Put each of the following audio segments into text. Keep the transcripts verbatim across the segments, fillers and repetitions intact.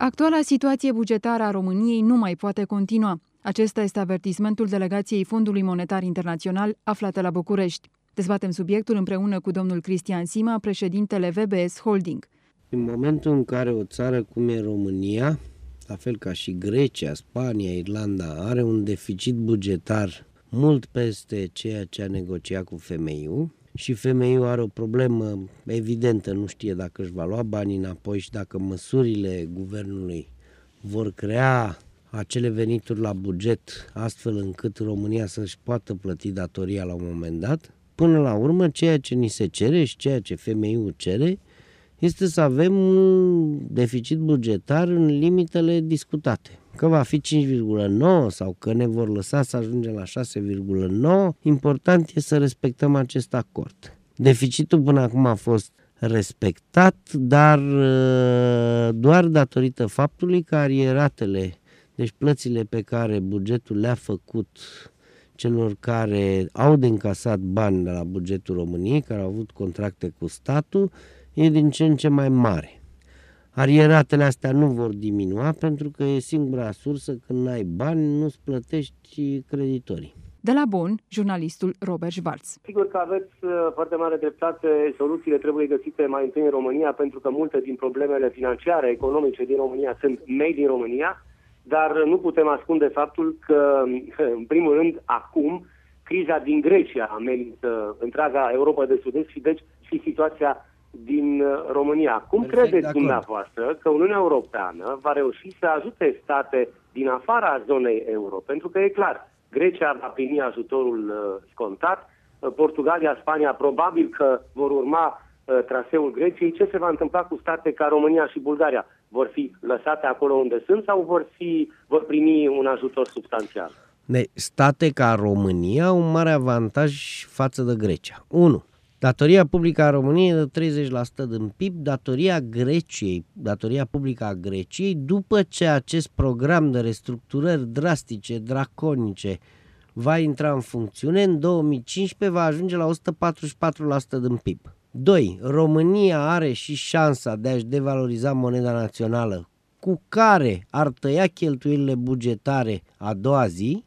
Actuala situație bugetară a României nu mai poate continua. Acesta este avertismentul delegației Fondului Monetar Internațional aflată la București. Dezbatem subiectul împreună cu domnul Cristian Sima, președintele V B S Holding. În momentul în care o țară cum e România, la fel ca și Grecia, Spania, Irlanda, are un deficit bugetar mult peste ceea ce a negociat cu F M I-ul, și F M I-ul are o problemă evidentă, nu știe dacă își va lua banii înapoi și dacă măsurile guvernului vor crea acele venituri la buget astfel încât România să-și poată plăti datoria la un moment dat. Până la urmă, ceea ce ni se cere și ceea ce F M I-ul cere este să avem un deficit bugetar în limitele discutate. Că va fi cinci virgulă nouă sau că ne vor lăsa să ajungem la șase virgulă nouă, important e să respectăm acest acord. Deficitul până acum a fost respectat, dar doar datorită faptului că arieratele, deci plățile pe care bugetul le-a făcut celor care au de încasat bani de la bugetul României, care au avut contracte cu statul, e din ce în ce mai mare. Arieratele astea nu vor diminua pentru că e singura sursă când n-ai bani, nu-ți plătești creditorii. De la Bonn, jurnalistul Robert Schwarz. Sigur că aveți foarte mare dreptate, soluțiile trebuie găsite mai întâi în România, pentru că multe din problemele financiare, economice din România sunt made din România, dar nu putem ascunde faptul că, în primul rând, acum, criza din Grecia amenință întreaga Europa de Sud-Est și deci și situația din România. Cum Perfect, credeți dumneavoastră că Uniunea Europeană va reuși să ajute state din afara zonei euro? Pentru că e clar, Grecia va primi ajutorul uh, scontat, uh, Portugalia, Spania probabil că vor urma uh, traseul Greciei. Ce se va întâmpla cu state ca România și Bulgaria? Vor fi lăsate acolo unde sunt sau vor, fi, vor primi un ajutor substanțial? De, state ca România au un mare avantaj față de Grecia. unu. Datoria publică a României de treizeci la sută din P I B, datoria Greciei, datoria publică a Greciei, după ce acest program de restructurări drastice, draconice, va intra în funcțiune, în două mii cincisprezece va ajunge la o sută patruzeci și patru la sută din P I B. doi. România are și șansa de a-și devaloriza moneda națională, cu care ar tăia cheltuielile bugetare a doua zi.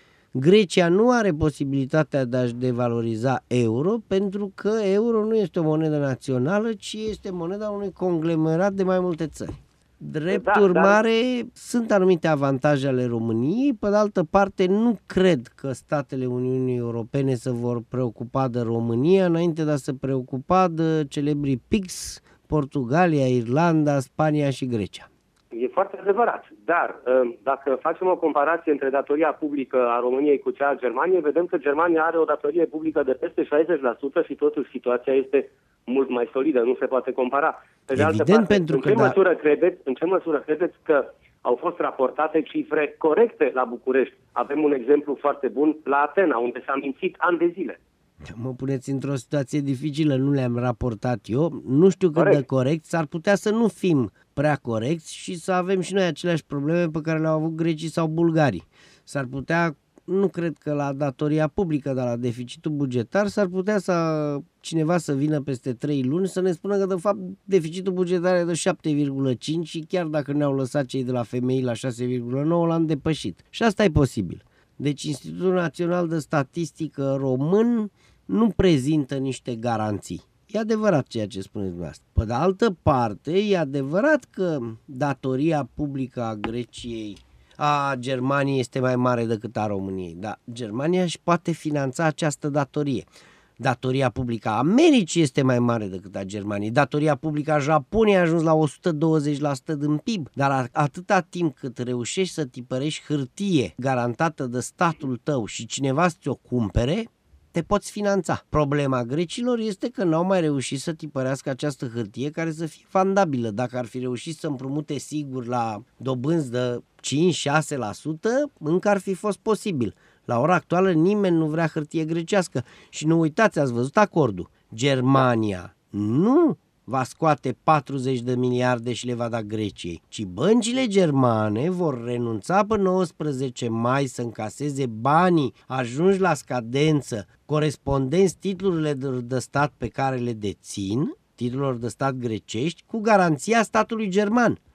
Grecia nu are posibilitatea de a-și devaloriza euro pentru că euro nu este o monedă națională, ci este moneda unui conglomerat de mai multe țări. Drept da, urmare, da. Sunt anumite avantaje ale României, pe de altă parte nu cred că statele Uniunii Europene se vor preocupa de România înainte de a se preocupa de celebrii P I G S, Portugalia, Irlanda, Spania și Grecia. E foarte adevărat, dar dacă facem o comparație între datoria publică a României cu cea a Germaniei, vedem că Germania are o datorie publică de peste șaizeci la sută și totuși situația este mult mai solidă, nu se poate compara. Pe de Evident, altă parte, pentru în, că ce da... măsură credeți, în ce măsură credeți că au fost raportate cifre corecte la București? Avem un exemplu foarte bun la Atena, unde s-a mințit ani de zile. Mă puneți într-o situație dificilă, nu le-am raportat eu, nu știu cât corect. de corect, s-ar putea să nu fim prea corecți și să avem și noi aceleași probleme pe care le-au avut grecii sau bulgarii. S-ar putea, nu cred că la datoria publică, dar la deficitul bugetar, s-ar putea să cineva să vină peste trei luni să ne spună că de fapt deficitul bugetar e de șapte virgulă cinci și chiar dacă ne-au lăsat cei de la F M I la șase virgulă nouă l-am depășit. Și asta e posibil. Deci Institutul Național de Statistică Român nu prezintă niște garanții. E adevărat ceea ce spuneți dumneavoastră. Pe de altă parte, e adevărat că datoria publică a Greciei, a Germaniei este mai mare decât a României, dar Germania își poate finanța această datorie. Datoria publică a Americii este mai mare decât a Germaniei. Datoria publică a Japoniei a ajuns la o sută douăzeci la sută din P I B. Dar atâta timp cât reușești să tipărești hârtie garantată de statul tău și cineva să ți-o cumpere, te poți finanța. Problema grecilor este că n-au mai reușit să tipărească această hârtie care să fie vandabilă. Dacă ar fi reușit să împrumute sigur la dobânzi de cinci șase la sută, încă ar fi fost posibil. La ora actuală nimeni nu vrea hârtie grecească. Și nu uitați, ați văzut acordul. Germania nu va scoate patruzeci de miliarde și le va da Greciei, ci băncile germane vor renunța până nouăsprezece mai să încaseze banii ajunși la scadență corespondenți titlurile de stat pe care le dețin, titlurilor de stat grecești, cu garanția statului german.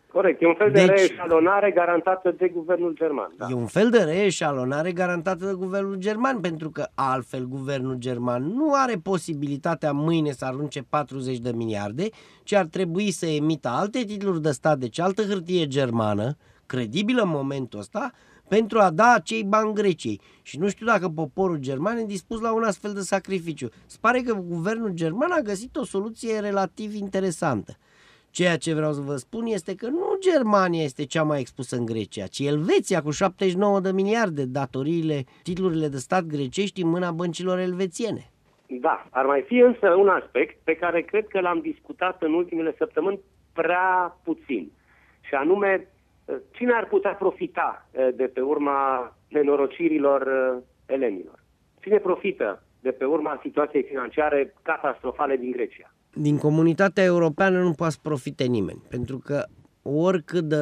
Corect, e un fel de Deci- reeșalonare garantată de guvernul german. Da. E un fel de reeșalonare garantată de guvernul german, pentru că altfel guvernul german nu are posibilitatea mâine să arunce patruzeci de miliarde, ci ar trebui să emită alte titluri de stat, deci altă hârtie germană, credibilă în momentul ăsta, pentru a da acei bani Greciei. Și nu știu dacă poporul german e dispus la un astfel de sacrificiu. Se pare că guvernul german a găsit o soluție relativ interesantă. Ceea ce vreau să vă spun este că nu Germania este cea mai expusă în Grecia, ci Elveția cu șaptezeci și nouă de miliarde, datoriile, titlurile de stat grecești în mâna băncilor elvețiene. Da, ar mai fi însă un aspect pe care cred că l-am discutat în ultimele săptămâni prea puțin. Și anume, cine ar putea profita de pe urma nenorocirilor elenilor? Cine profită de pe urma situației financiare catastrofale din Grecia? Din comunitatea europeană nu poate să profite nimeni, pentru că oricât de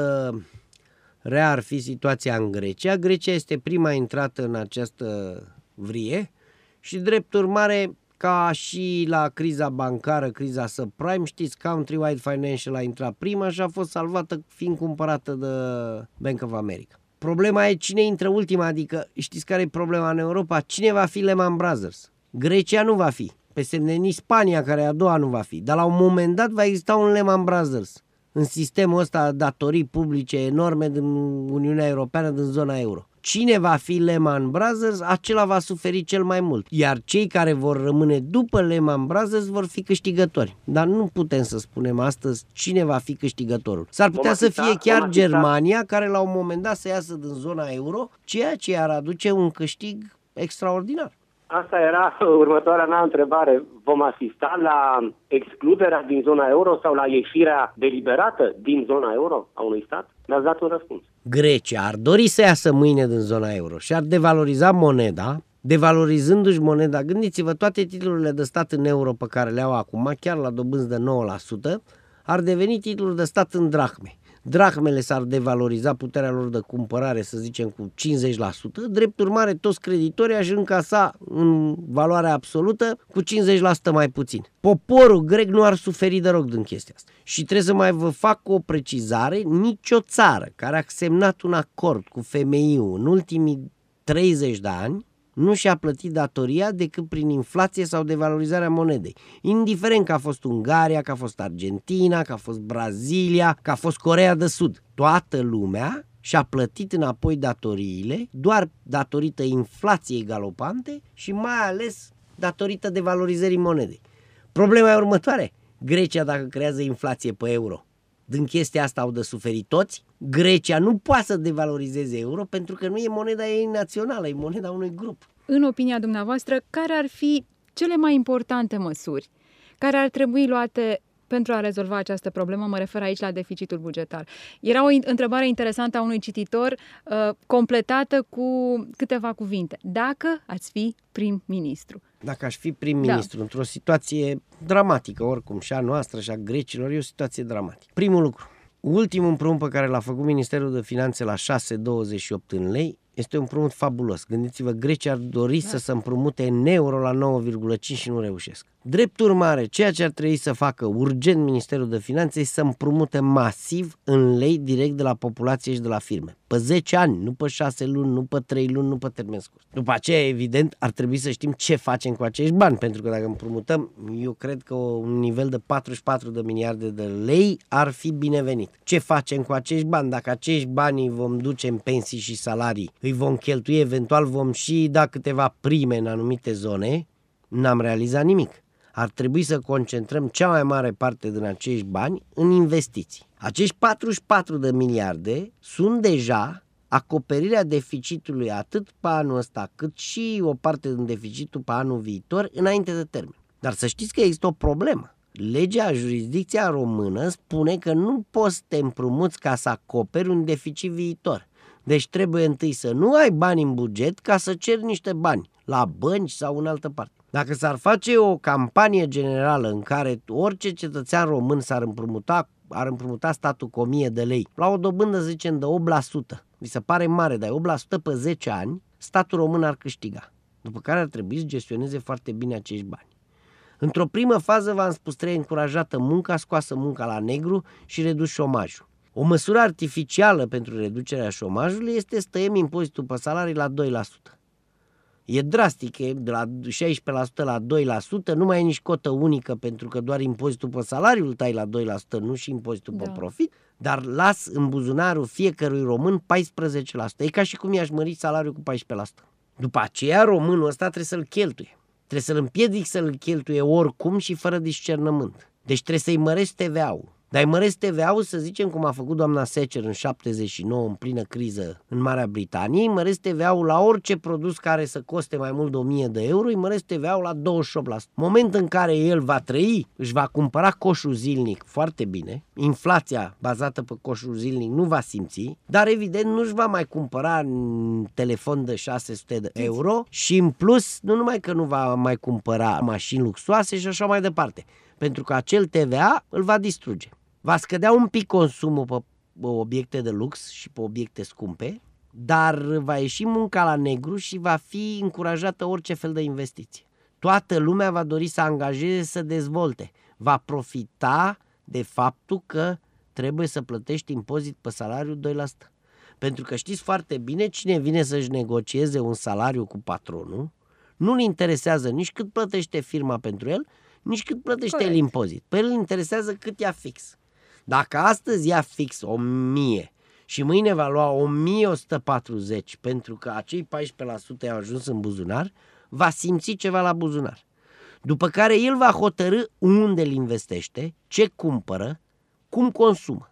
rea ar fi situația în Grecia, Grecia este prima intrată în această vrie și drept urmare, ca și la criza bancară, criza subprime, știți, Countrywide Financial a intrat prima și a fost salvată fiind cumpărată de Bank of America. Problema e cine intră ultima, adică știți care e problema în Europa? Cine va fi Lehman Brothers? Grecia nu va fi. Pe semne nici Spania, care e a doua, nu va fi. Dar la un moment dat va exista un Lehman Brothers în sistemul ăsta datorii publice enorme din Uniunea Europeană, din zona euro. Cine va fi Lehman Brothers, acela va suferi cel mai mult. Iar cei care vor rămâne după Lehman Brothers vor fi câștigători. Dar nu putem să spunem astăzi cine va fi câștigătorul. S-ar putea să fie chiar Germania, care la un moment dat să iasă din zona euro, ceea ce ar aduce un câștig extraordinar. Asta era următoarea mea întrebare. Vom asista la excluderea din zona euro sau la ieșirea deliberată din zona euro a unui stat? Mi-ați dat un răspuns. Grecia ar dori să iasă mâine din zona euro și ar devaloriza moneda, devalorizându-și moneda. Gândiți-vă, toate titlurile de stat în euro pe care le au acum, chiar la dobânzi de nouă la sută, ar deveni titluri de stat în drahme. Drahmele s-ar devaloriza, puterea lor de cumpărare, să zicem, cu cincizeci la sută, drept urmare toți creditorii aș încasa în valoarea absolută cu cincizeci la sută mai puțin. Poporul grec nu ar suferi deloc din chestia asta. Și trebuie să mai vă fac o precizare, nicio țară care a semnat un acord cu F M I-ul în ultimii treizeci de ani nu și-a plătit datoria decât prin inflație sau devalorizarea monedei. Indiferent că a fost Ungaria, că a fost Argentina, că a fost Brazilia, că a fost Coreea de Sud. Toată lumea și-a plătit înapoi datoriile doar datorită inflației galopante și mai ales datorită devalorizării monedei. Problema e următoare. Grecia, dacă creează inflație pe euro, din chestia asta au de suferit toți. Grecia nu poate să devalorizeze euro pentru că nu e moneda ei națională, e moneda unui grup. În opinia dumneavoastră, care ar fi cele mai importante măsuri care ar trebui luate pentru a rezolva această problemă? Mă refer aici la deficitul bugetar. Era o întrebare interesantă a unui cititor, uh, completată cu câteva cuvinte. Dacă ați fi prim-ministru? Dacă aș fi prim-ministru, da, într-o situație dramatică, oricum, și a noastră și a grecilor, e o situație dramatică. Primul lucru, ultimul împrumut pe care l-a făcut Ministerul de Finanțe la șase virgulă douăzeci și opt în lei este un împrumut fabulos. Gândiți-vă, Grecia ar dori da. să se împrumute în euro la nouă virgulă cinci și nu reușesc. Drept urmare, ceea ce ar trebui să facă urgent Ministerul de Finanțe este să împrumute masiv în lei direct de la populație și de la firme. Pe zece ani, nu pe șase luni, nu pe trei luni, nu pe termen scurt. După aceea, evident, ar trebui să știm ce facem cu acești bani, pentru că dacă împrumutăm, eu cred că un nivel de patruzeci și patru de miliarde de lei ar fi binevenit. Ce facem cu acești bani? Dacă acești bani îi vom duce în pensii și salarii, îi vom cheltui, eventual vom și da câteva prime în anumite zone, n-am realizat nimic. Ar trebui să concentrăm cea mai mare parte din acești bani în investiții. Acești patruzeci și patru de miliarde sunt deja acoperirea deficitului atât pe anul ăsta, cât și o parte din deficitul pe anul viitor înainte de termen. Dar să știți că există o problemă. Legea, jurisdicția română spune că nu poți să te împrumuți ca să acoperi un deficit viitor. Deci trebuie întâi să nu ai bani în buget ca să ceri niște bani la bănci sau în altă parte. Dacă s-ar face o campanie generală în care orice cetățean român s-ar împrumuta, ar împrumuta statul cu o mie de lei, la o dobândă, zicem, de opt la sută, vi se pare mare, dar opt la sută pe zece ani, statul român ar câștiga. După care ar trebui să gestioneze foarte bine acești bani. Într-o primă fază, v-am spus, trebuie încurajată munca, scoasă munca la negru și redus șomajul. O măsură artificială pentru reducerea șomajului este să tăiem impozitul pe salarii la doi la sută. E drastic, e de la șaisprezece la sută la doi la sută, nu mai e nici cotă unică pentru că doar impozitul pe salariu îl tai la doi la sută, nu și impozitul da. pe profit, dar las în buzunarul fiecărui român paisprezece la sută. E ca și cum i-aș mări salariul cu paisprezece la sută. După aceea românul ăsta trebuie să-l cheltuie. Trebuie să-l împiedic să-l cheltuie oricum și fără discernământ. Deci trebuie să-i mărești T V A-ul. Dar îi măresc T V A-ul, să zicem, cum a făcut doamna Thatcher în șaptezeci și nouă, în plină criză în Marea Britanie, îi măresc T V A-ul la orice produs care să coste mai mult de o mie de euro, îi măresc T V A-ul la douăzeci și opt la sută. Moment în care el va trăi, își va cumpăra coșul zilnic foarte bine, inflația bazată pe coșul zilnic nu va simți, dar evident nu-și va mai cumpăra un telefon de șase sute de euro și în plus, nu numai că nu va mai cumpăra mașini luxoase și așa mai departe, pentru că acel T V A îl va distruge. Va scădea un pic consumul pe obiecte de lux și pe obiecte scumpe, dar va ieși munca la negru și va fi încurajată orice fel de investiție. Toată lumea va dori să angajeze, să dezvolte. Va profita de faptul că trebuie să plătești impozit pe salariu doi la sută. Pentru că știți foarte bine, cine vine să-și negocieze un salariu cu patronul, nu-l interesează nici cât plătește firma pentru el, nici cât plătește Corect. el impozit. Pe el îl interesează cât ia fix. Dacă astăzi ia fix o mie și mâine va lua o mie o sută patruzeci pentru că acei paisprezece la sută i-au ajuns în buzunar, va simți ceva la buzunar. După care el va hotărî unde îl investește, ce cumpără, cum consumă.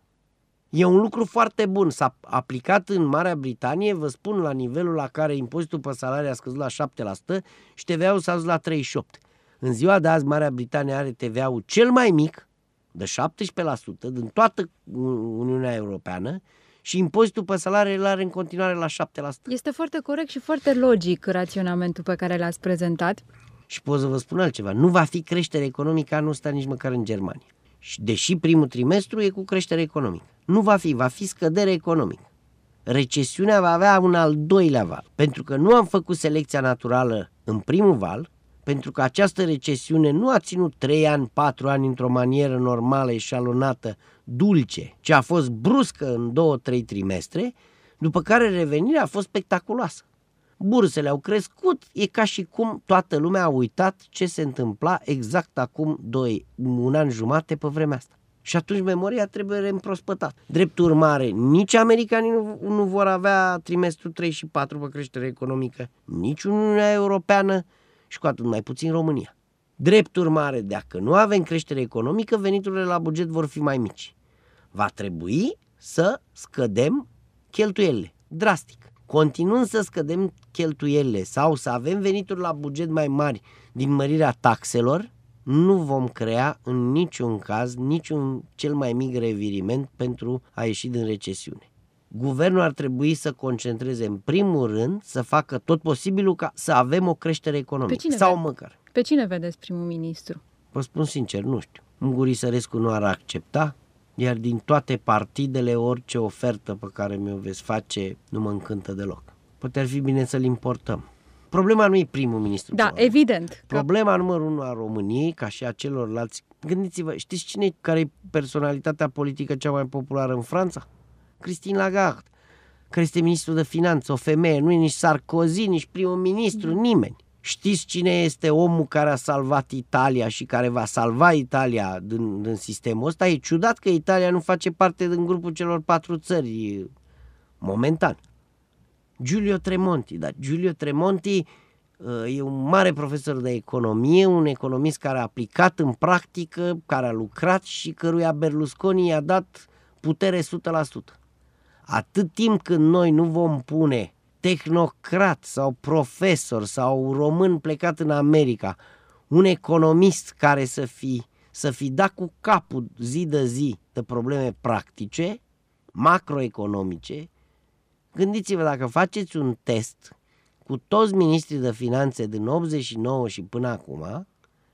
E un lucru foarte bun. S-a aplicat în Marea Britanie, vă spun, la nivelul la care impozitul pe salarii a scăzut la șapte la sută și T V A-ul s-a dus la treizeci și opt la sută. În ziua de azi, Marea Britanie are T V A-ul cel mai mic, de șaptesprezece la sută, din toată Uniunea Europeană, și impozitul pe salarii îl are în continuare la șapte la sută. Este foarte corect și foarte logic raționamentul pe care l-ați prezentat. Și pot să vă spun altceva. Nu va fi creștere economică anul ăsta nici măcar în Germania. Și deși primul trimestru e cu creștere economică. Nu va fi, va fi scădere economică. Recesiunea va avea un al doilea val. Pentru că nu am făcut selecția naturală în primul val, pentru că această recesiune nu a ținut trei ani, patru ani într-o manieră normală, eșalonată, dulce, ci a fost bruscă în două, trei trimestre, după care revenirea a fost spectaculoasă. Bursele au crescut, e ca și cum toată lumea a uitat ce se întâmpla exact acum doi, un an jumate pe vremea asta. Și atunci memoria trebuie reîmprospătată. Drept urmare, nici americanii nu, nu vor avea trimestru trei și patru pe creștere economică, nici Uniunea Europeană și cu atât mai puțin România. Drept urmare, dacă nu avem creștere economică, veniturile la buget vor fi mai mici. Va trebui să scădem cheltuielile, drastic. Continuând să scădem cheltuielile sau să avem venituri la buget mai mari din mărirea taxelor, nu vom crea în niciun caz niciun cel mai mic reviriment pentru a ieși din recesiune. Guvernul ar trebui să concentreze în primul rând să facă tot posibilul ca să avem o creștere economică. Sau vede? măcar. Pe cine vedeți primul ministru? Vă spun sincer, nu știu. Muguri Sărescu nu ar accepta, iar din toate partidele orice ofertă pe care mi-o veți face nu mă încântă deloc. Poate ar fi bine să-l importăm. Problema nu e primul ministru. Da, probabil. Evident. Problema că... numărul unu a României, ca și a celorlalți. Gândiți-vă, știți cine care e personalitatea politică cea mai populară în Franța? Christine Lagarde, care este ministru de finanțe, o femeie, nu e nici Sarkozy, nici primul ministru, da. Nimeni. Știți cine este omul care a salvat Italia și care va salva Italia din, din sistemul ăsta? E ciudat că Italia nu face parte din grupul celor patru țări momentan. Giulio Tremonti, da, Giulio Tremonti uh, e un mare profesor de economie, un economist care a aplicat în practică, care a lucrat și căruia Berlusconi i-a dat putere o sută la sută. Atât timp când noi nu vom pune tehnocrat sau profesor sau român plecat în America, un economist care să fi, să fi dat cu capul zi de zi de probleme practice, macroeconomice, gândiți-vă dacă faceți un test cu toți ministrii de finanțe din optzeci și nouă și până acum,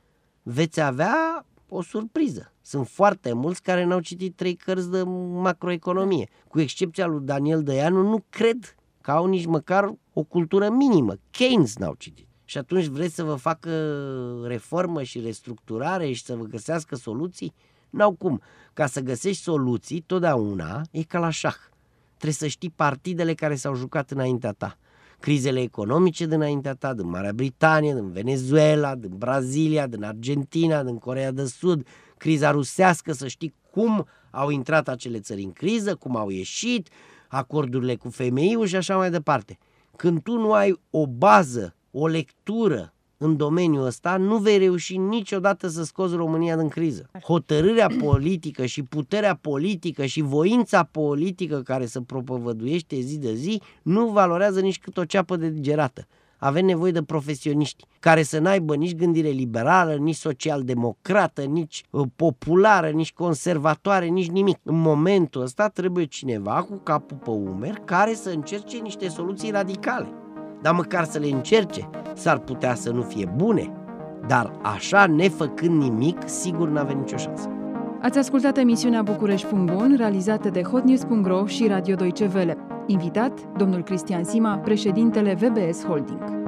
veți avea o surpriză. Sunt foarte mulți care n-au citit trei cărți de macroeconomie. Cu excepția lui Daniel Dăianu, nu cred că au nici măcar o cultură minimă. Keynes n-au citit. Și atunci vreți să vă facă reformă și restructurare și să vă găsească soluții? N-au cum. Ca să găsești soluții, totdeauna e ca la șah. Trebuie să știi partidele care s-au jucat înaintea ta. Crizele economice dinaintea ta, din Marea Britanie, din Venezuela, din Brazilia, din Argentina, din Coreea de Sud, criza rusească, să știi cum au intrat acele țări în criză, cum au ieșit, acordurile cu femeiul și așa mai departe. Când tu nu ai o bază, o lectură în domeniul ăsta, nu vei reuși niciodată să scoți România din criză. Hotărârea politică și puterea politică și voința politică care se propovăduiește zi de zi nu valorează nici cât o ceapă de digerată. Avem nevoie de profesioniști care să n-aibă nici gândire liberală, nici social-democrată, nici populară, nici conservatoare, nici nimic. În momentul ăsta trebuie cineva cu capul pe umeri care să încerce niște soluții radicale. Dar măcar să le încerce. S-ar putea să nu fie bune, dar așa, nefăcând nimic, sigur n-avem nicio șansă. Ați ascultat emisiunea București punct ro, realizată de hotnews punct ro și Radio Deutsche Welle. Invitat, domnul Cristian Sima, președintele V B S Holding.